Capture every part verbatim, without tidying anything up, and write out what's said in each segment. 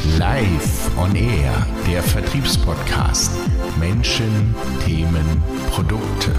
Live on Air, der Vertriebspodcast. Menschen, Themen, Produkte.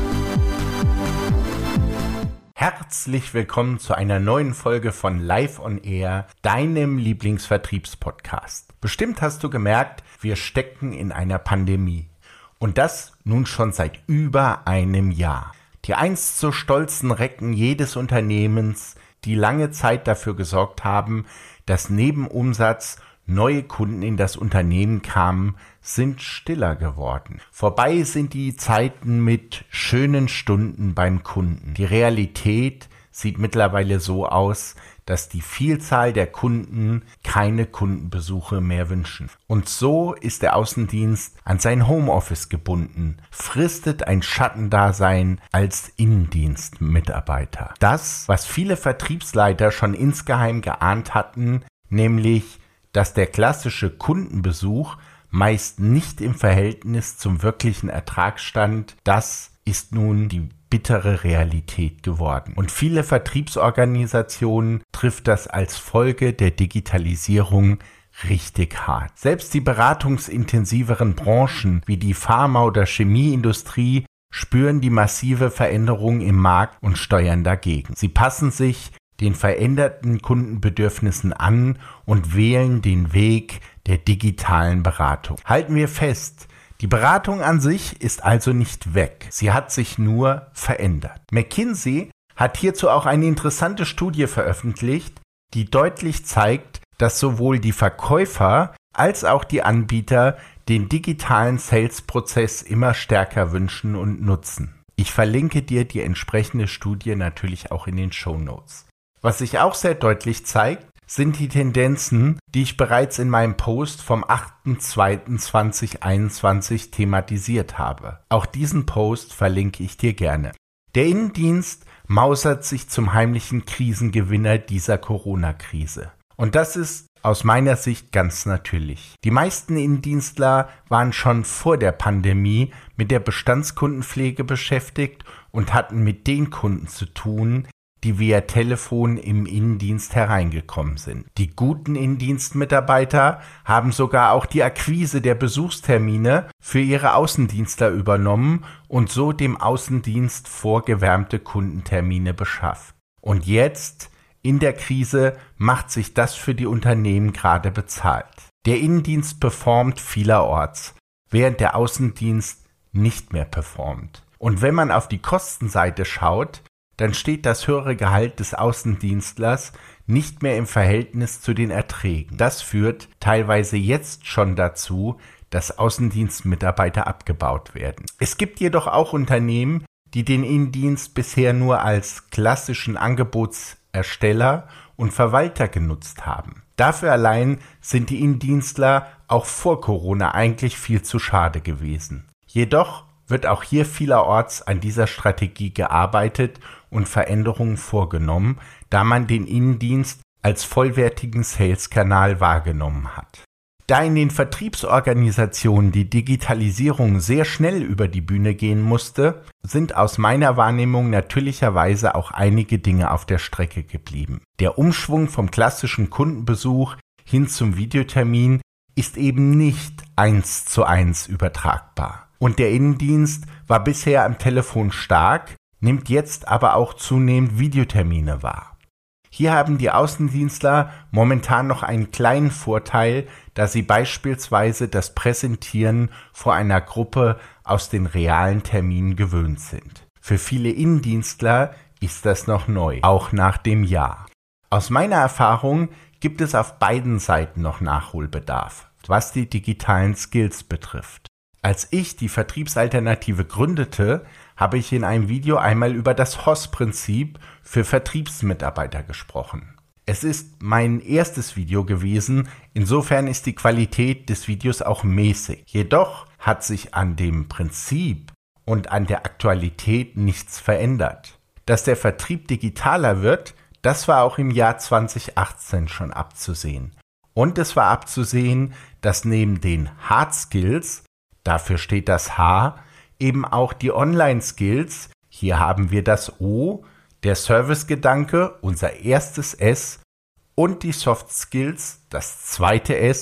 Herzlich willkommen zu einer neuen Folge von Live on Air, deinem Lieblingsvertriebspodcast. Bestimmt hast du gemerkt, wir stecken in einer Pandemie. Und das nun schon seit über einem Jahr. Die einst so stolzen Recken jedes Unternehmens, die lange Zeit dafür gesorgt haben, dass neben Umsatz neue Kunden in das Unternehmen kamen, sind stiller geworden. Vorbei sind die Zeiten mit schönen Stunden beim Kunden. Die Realität sieht mittlerweile so aus, dass die Vielzahl der Kunden keine Kundenbesuche mehr wünschen. Und so ist der Außendienst an sein Homeoffice gebunden, fristet ein Schattendasein als Innendienstmitarbeiter. Das, was viele Vertriebsleiter schon insgeheim geahnt hatten, nämlich dass der klassische Kundenbesuch meist nicht im Verhältnis zum wirklichen Ertrag stand, das ist nun die bittere Realität geworden. Und viele Vertriebsorganisationen trifft das als Folge der Digitalisierung richtig hart. Selbst die beratungsintensiveren Branchen wie die Pharma- oder Chemieindustrie spüren die massive Veränderung im Markt und steuern dagegen. Sie passen sich den veränderten Kundenbedürfnissen an und wählen den Weg der digitalen Beratung. Halten wir fest, die Beratung an sich ist also nicht weg, sie hat sich nur verändert. McKinsey hat hierzu auch eine interessante Studie veröffentlicht, die deutlich zeigt, dass sowohl die Verkäufer als auch die Anbieter den digitalen Sales-Prozess immer stärker wünschen und nutzen. Ich verlinke dir die entsprechende Studie natürlich auch in den Shownotes. Was sich auch sehr deutlich zeigt, sind die Tendenzen, die ich bereits in meinem Post vom achter zweiter zweitausendeinundzwanzig thematisiert habe. Auch diesen Post verlinke ich dir gerne. Der Innendienst mausert sich zum heimlichen Krisengewinner dieser Corona-Krise. Und das ist aus meiner Sicht ganz natürlich. Die meisten Innendienstler waren schon vor der Pandemie mit der Bestandskundenpflege beschäftigt und hatten mit den Kunden zu tun, die via Telefon im Innendienst hereingekommen sind. Die guten Innendienstmitarbeiter haben sogar auch die Akquise der Besuchstermine für ihre Außendienstler übernommen und so dem Außendienst vorgewärmte Kundentermine beschafft. Und jetzt, in der Krise, macht sich das für die Unternehmen gerade bezahlt. Der Innendienst performt vielerorts, während der Außendienst nicht mehr performt. Und wenn man auf die Kostenseite schaut, dann steht das höhere Gehalt des Außendienstlers nicht mehr im Verhältnis zu den Erträgen. Das führt teilweise jetzt schon dazu, dass Außendienstmitarbeiter abgebaut werden. Es gibt jedoch auch Unternehmen, die den Innendienst bisher nur als klassischen Angebotsersteller und Verwalter genutzt haben. Dafür allein sind die Innendienstler auch vor Corona eigentlich viel zu schade gewesen. Jedoch wird auch hier vielerorts an dieser Strategie gearbeitet und Veränderungen vorgenommen, da man den Innendienst als vollwertigen Sales-Kanal wahrgenommen hat. Da in den Vertriebsorganisationen die Digitalisierung sehr schnell über die Bühne gehen musste, sind aus meiner Wahrnehmung natürlicherweise auch einige Dinge auf der Strecke geblieben. Der Umschwung vom klassischen Kundenbesuch hin zum Videotermin ist eben nicht eins zu eins übertragbar. Und der Innendienst war bisher am Telefon stark, nimmt jetzt aber auch zunehmend Videotermine wahr. Hier haben die Außendienstler momentan noch einen kleinen Vorteil, da sie beispielsweise das Präsentieren vor einer Gruppe aus den realen Terminen gewöhnt sind. Für viele Innendienstler ist das noch neu, auch nach dem Jahr. Aus meiner Erfahrung gibt es auf beiden Seiten noch Nachholbedarf, was die digitalen Skills betrifft. Als ich die Vertriebsalternative gründete, habe ich in einem Video einmal über das H O S-Prinzip für Vertriebsmitarbeiter gesprochen. Es ist mein erstes Video gewesen, insofern ist die Qualität des Videos auch mäßig. Jedoch hat sich an dem Prinzip und an der Aktualität nichts verändert. Dass der Vertrieb digitaler wird, das war auch im Jahr zwanzig achtzehn schon abzusehen. Und es war abzusehen, dass neben den Hard Skills, dafür steht das H, eben auch die Online-Skills, hier haben wir das O, der Servicegedanke, unser erstes S, und die Soft Skills, das zweite S,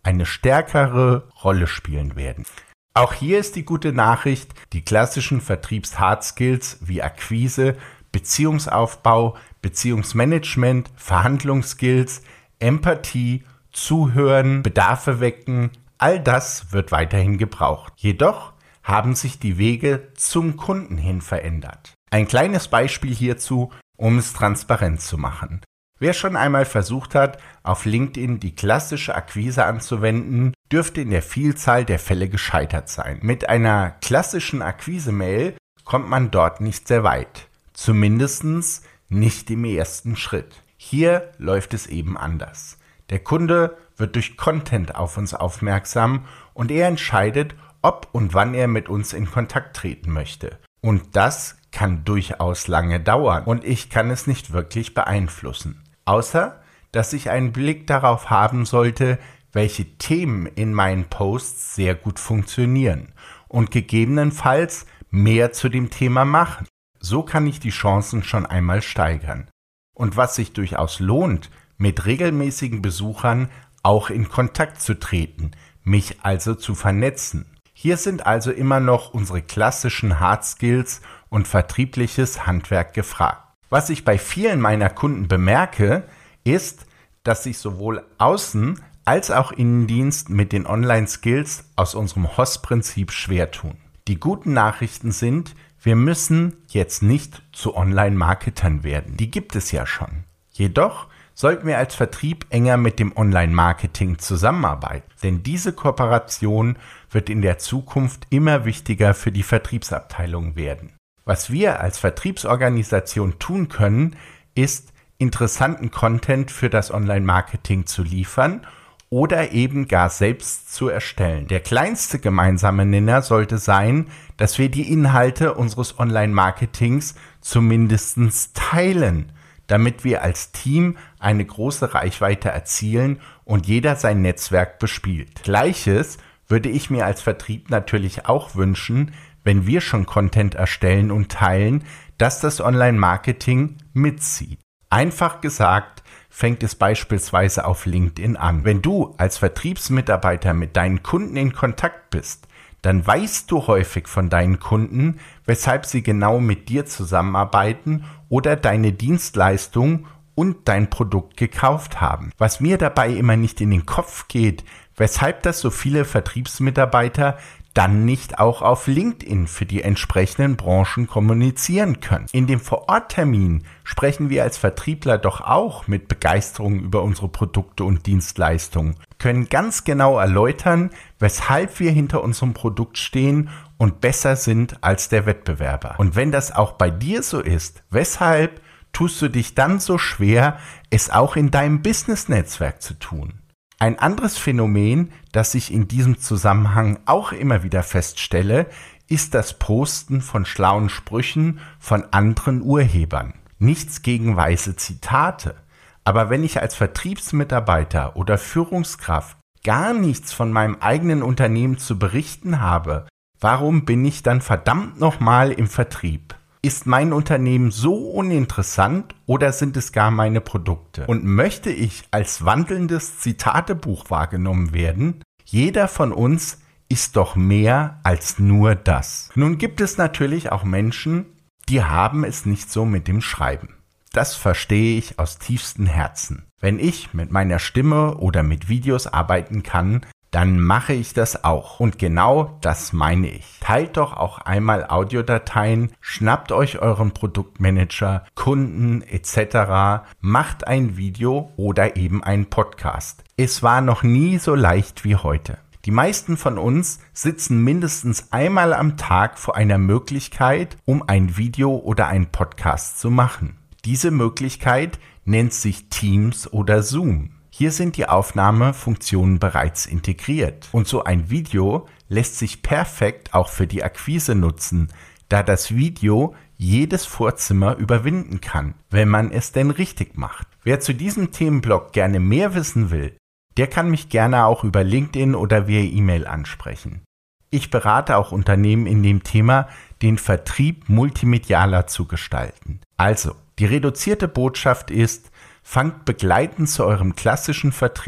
eine stärkere Rolle spielen werden. Auch hier ist die gute Nachricht, die klassischen Vertriebs-Hard-Skills wie Akquise, Beziehungsaufbau, Beziehungsmanagement, Verhandlungsskills, Empathie, Zuhören, Bedarfe wecken, all das wird weiterhin gebraucht. Jedoch haben sich die Wege zum Kunden hin verändert. Ein kleines Beispiel hierzu, um es transparent zu machen. Wer schon einmal versucht hat, auf LinkedIn die klassische Akquise anzuwenden, dürfte in der Vielzahl der Fälle gescheitert sein. Mit einer klassischen Akquise-Mail kommt man dort nicht sehr weit. Zumindest nicht im ersten Schritt. Hier läuft es eben anders. Der Kunde wird durch Content auf uns aufmerksam und er entscheidet, ob und wann er mit uns in Kontakt treten möchte. Und das kann durchaus lange dauern und ich kann es nicht wirklich beeinflussen. Außer, dass ich einen Blick darauf haben sollte, welche Themen in meinen Posts sehr gut funktionieren und gegebenenfalls mehr zu dem Thema machen. So kann ich die Chancen schon einmal steigern. Und was sich durchaus lohnt, mit regelmäßigen Besuchern auch in Kontakt zu treten, mich also zu vernetzen. Hier sind also immer noch unsere klassischen Hard Skills und vertriebliches Handwerk gefragt. Was ich bei vielen meiner Kunden bemerke, ist, dass sich sowohl Außen- als auch Innendienst mit den Online-Skills aus unserem H O S-Prinzip schwer tun. Die guten Nachrichten sind, wir müssen jetzt nicht zu Online-Marketern werden. Die gibt es ja schon. Jedoch sollten wir als Vertrieb enger mit dem Online-Marketing zusammenarbeiten, denn diese Kooperation wird in der Zukunft immer wichtiger für die Vertriebsabteilung werden. Was wir als Vertriebsorganisation tun können, ist, interessanten Content für das Online-Marketing zu liefern oder eben gar selbst zu erstellen. Der kleinste gemeinsame Nenner sollte sein, dass wir die Inhalte unseres Online-Marketings zumindest teilen, damit wir als Team eine große Reichweite erzielen und jeder sein Netzwerk bespielt. Gleiches würde ich mir als Vertrieb natürlich auch wünschen, wenn wir schon Content erstellen und teilen, dass das Online-Marketing mitzieht. Einfach gesagt, fängt es beispielsweise auf LinkedIn an. Wenn du als Vertriebsmitarbeiter mit deinen Kunden in Kontakt bist, dann weißt du häufig von deinen Kunden, weshalb sie genau mit dir zusammenarbeiten oder deine Dienstleistung und dein Produkt gekauft haben. Was mir dabei immer nicht in den Kopf geht, weshalb das so viele Vertriebsmitarbeiter dann nicht auch auf LinkedIn für die entsprechenden Branchen kommunizieren können. In dem Vor-Ort-Termin sprechen wir als Vertriebler doch auch mit Begeisterung über unsere Produkte und Dienstleistungen, können ganz genau erläutern, weshalb wir hinter unserem Produkt stehen und besser sind als der Wettbewerber. Und wenn das auch bei dir so ist, weshalb tust du dich dann so schwer, es auch in deinem Business-Netzwerk zu tun? Ein anderes Phänomen, das ich in diesem Zusammenhang auch immer wieder feststelle, ist das Posten von schlauen Sprüchen von anderen Urhebern. Nichts gegen weise Zitate, aber wenn ich als Vertriebsmitarbeiter oder Führungskraft gar nichts von meinem eigenen Unternehmen zu berichten habe, warum bin ich dann verdammt nochmal im Vertrieb? Ist mein Unternehmen so uninteressant oder sind es gar meine Produkte? Und möchte ich als wandelndes Zitatebuch wahrgenommen werden? Jeder von uns ist doch mehr als nur das. Nun gibt es natürlich auch Menschen, die haben es nicht so mit dem Schreiben. Das verstehe ich aus tiefstem Herzen. Wenn ich mit meiner Stimme oder mit Videos arbeiten kann, dann mache ich das auch. Und genau das meine ich. Teilt doch auch einmal Audiodateien, schnappt euch euren Produktmanager, Kunden et cetera, macht ein Video oder eben einen Podcast. Es war noch nie so leicht wie heute. Die meisten von uns sitzen mindestens einmal am Tag vor einer Möglichkeit, um ein Video oder einen Podcast zu machen. Diese Möglichkeit nennt sich Teams oder Zoom. Hier sind die Aufnahmefunktionen bereits integriert. Und so ein Video lässt sich perfekt auch für die Akquise nutzen, da das Video jedes Vorzimmer überwinden kann, wenn man es denn richtig macht. Wer zu diesem Themenblock gerne mehr wissen will, der kann mich gerne auch über LinkedIn oder via E-Mail ansprechen. Ich berate auch Unternehmen in dem Thema, den Vertrieb multimedialer zu gestalten. Also, die reduzierte Botschaft ist, fangt begleitend zu eurem klassischen Vertrieb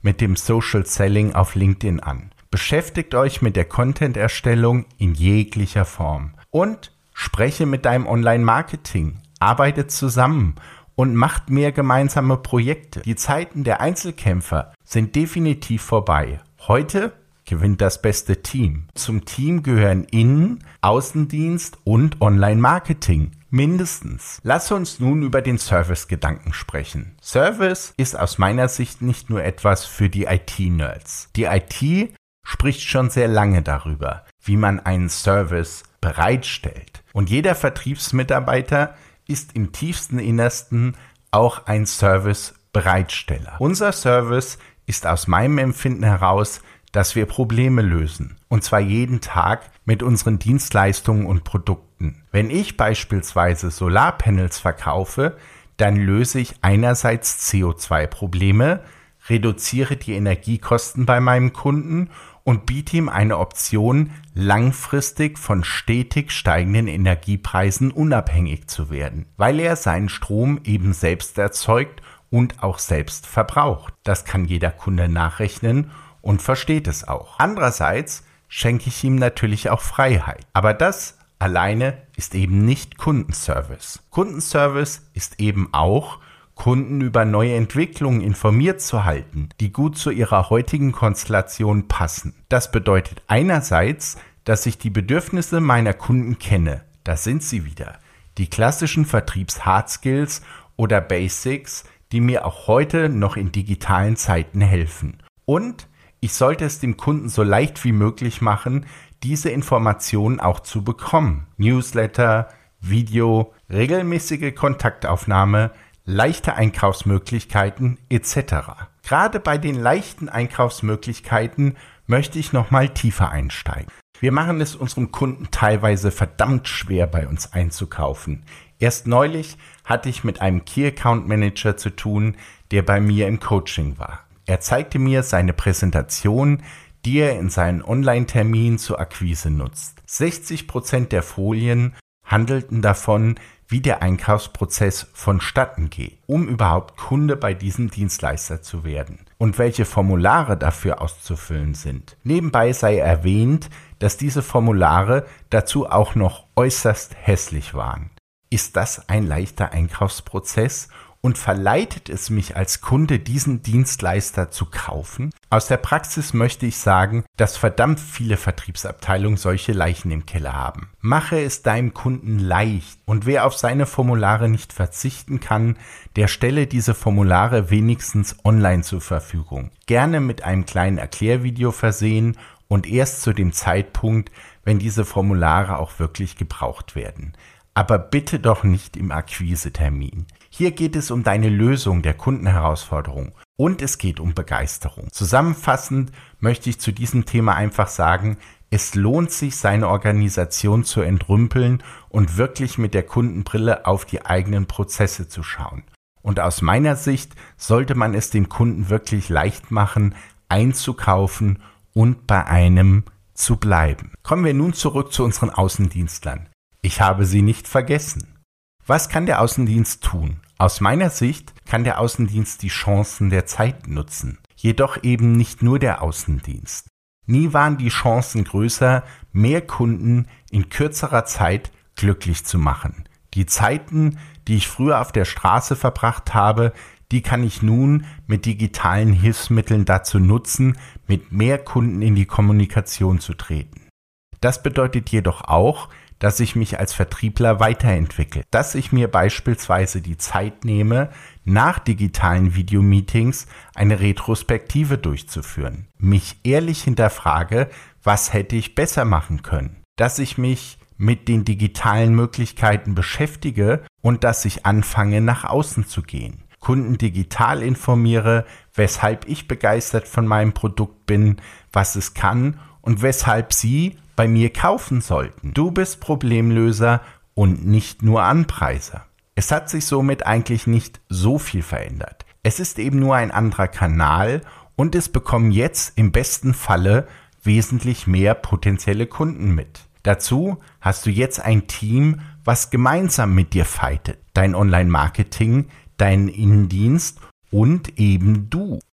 mit dem Social Selling auf LinkedIn an. Beschäftigt euch mit der Content-Erstellung in jeglicher Form und spreche mit deinem Online-Marketing, arbeitet zusammen und macht mehr gemeinsame Projekte. Die Zeiten der Einzelkämpfer sind definitiv vorbei. Heute gewinnt das beste Team. Zum Team gehören Innen-, Außendienst und Online-Marketing. Mindestens. Lass uns nun über den Service-Gedanken sprechen. Service ist aus meiner Sicht nicht nur etwas für die I T-Nerds. Die I T spricht schon sehr lange darüber, wie man einen Service bereitstellt. Und jeder Vertriebsmitarbeiter ist im tiefsten Innersten auch ein Service-Bereitsteller. Unser Service ist aus meinem Empfinden heraus, dass wir Probleme lösen. Und zwar jeden Tag mit unseren Dienstleistungen und Produkten. Wenn ich beispielsweise Solarpanels verkaufe, dann löse ich einerseits C O zwei Probleme, reduziere die Energiekosten bei meinem Kunden und biete ihm eine Option, langfristig von stetig steigenden Energiepreisen unabhängig zu werden, weil er seinen Strom eben selbst erzeugt und auch selbst verbraucht. Das kann jeder Kunde nachrechnen und versteht es auch. Andererseits schenke ich ihm natürlich auch Freiheit. Aber das alleine ist eben nicht Kundenservice. Kundenservice ist eben auch, Kunden über neue Entwicklungen informiert zu halten, die gut zu ihrer heutigen Konstellation passen. Das bedeutet einerseits, dass ich die Bedürfnisse meiner Kunden kenne. Da sind sie wieder. Die klassischen Vertriebs-Hard-Skills oder Basics, die mir auch heute noch in digitalen Zeiten helfen. Und ich sollte es dem Kunden so leicht wie möglich machen, diese Informationen auch zu bekommen. Newsletter, Video, regelmäßige Kontaktaufnahme, leichte Einkaufsmöglichkeiten et cetera. Gerade bei den leichten Einkaufsmöglichkeiten möchte ich nochmal tiefer einsteigen. Wir machen es unseren Kunden teilweise verdammt schwer, bei uns einzukaufen. Erst neulich hatte ich mit einem Key Account Manager zu tun, der bei mir im Coaching war. Er zeigte mir seine Präsentation, die er in seinen Online-Terminen zur Akquise nutzt. sechzig Prozent der Folien handelten davon, wie der Einkaufsprozess vonstatten geht, um überhaupt Kunde bei diesem Dienstleister zu werden und welche Formulare dafür auszufüllen sind. Nebenbei sei erwähnt, dass diese Formulare dazu auch noch äußerst hässlich waren. Ist das ein leichter Einkaufsprozess? Und verleitet es mich als Kunde, diesen Dienstleister zu kaufen? Aus der Praxis möchte ich sagen, dass verdammt viele Vertriebsabteilungen solche Leichen im Keller haben. Mache es deinem Kunden leicht und wer auf seine Formulare nicht verzichten kann, der stelle diese Formulare wenigstens online zur Verfügung. Gerne mit einem kleinen Erklärvideo versehen und erst zu dem Zeitpunkt, wenn diese Formulare auch wirklich gebraucht werden. Aber bitte doch nicht im Akquisetermin. Hier geht es um deine Lösung der Kundenherausforderung und es geht um Begeisterung. Zusammenfassend möchte ich zu diesem Thema einfach sagen, es lohnt sich, seine Organisation zu entrümpeln und wirklich mit der Kundenbrille auf die eigenen Prozesse zu schauen. Und aus meiner Sicht sollte man es dem Kunden wirklich leicht machen, einzukaufen und bei einem zu bleiben. Kommen wir nun zurück zu unseren Außendienstlern. Ich habe sie nicht vergessen. Was kann der Außendienst tun? Aus meiner Sicht kann der Außendienst die Chancen der Zeit nutzen. Jedoch eben nicht nur der Außendienst. Nie waren die Chancen größer, mehr Kunden in kürzerer Zeit glücklich zu machen. Die Zeiten, die ich früher auf der Straße verbracht habe, die kann ich nun mit digitalen Hilfsmitteln dazu nutzen, mit mehr Kunden in die Kommunikation zu treten. Das bedeutet jedoch auch, dass ich mich als Vertriebler weiterentwickle, dass ich mir beispielsweise die Zeit nehme, nach digitalen Videomeetings eine Retrospektive durchzuführen, mich ehrlich hinterfrage, was hätte ich besser machen können, dass ich mich mit den digitalen Möglichkeiten beschäftige und dass ich anfange, nach außen zu gehen, Kunden digital informiere, weshalb ich begeistert von meinem Produkt bin, was es kann und weshalb sie bei mir kaufen sollten. Du bist Problemlöser und nicht nur Anpreiser. Es hat sich somit eigentlich nicht so viel verändert. Es ist eben nur ein anderer Kanal und es bekommen jetzt im besten Falle wesentlich mehr potenzielle Kunden mit. Dazu hast du jetzt ein Team, was gemeinsam mit dir fightet. Dein Online-Marketing, dein Innendienst und eben du.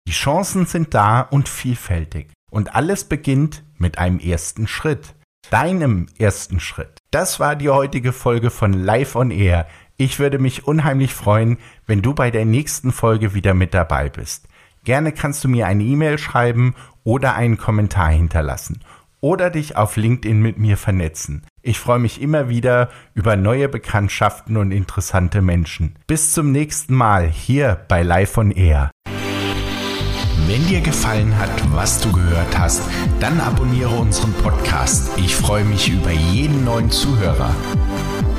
Die Chancen sind da und vielfältig. Und alles beginnt mit einem ersten Schritt. Deinem ersten Schritt. Das war die heutige Folge von Live on Air. Ich würde mich unheimlich freuen, wenn du bei der nächsten Folge wieder mit dabei bist. Gerne kannst du mir eine E-Mail schreiben oder einen Kommentar hinterlassen. Oder dich auf LinkedIn mit mir vernetzen. Ich freue mich immer wieder über neue Bekanntschaften und interessante Menschen. Bis zum nächsten Mal hier bei Live on Air. Wenn dir gefallen hat, was du gehört hast, dann abonniere unseren Podcast. Ich freue mich über jeden neuen Zuhörer.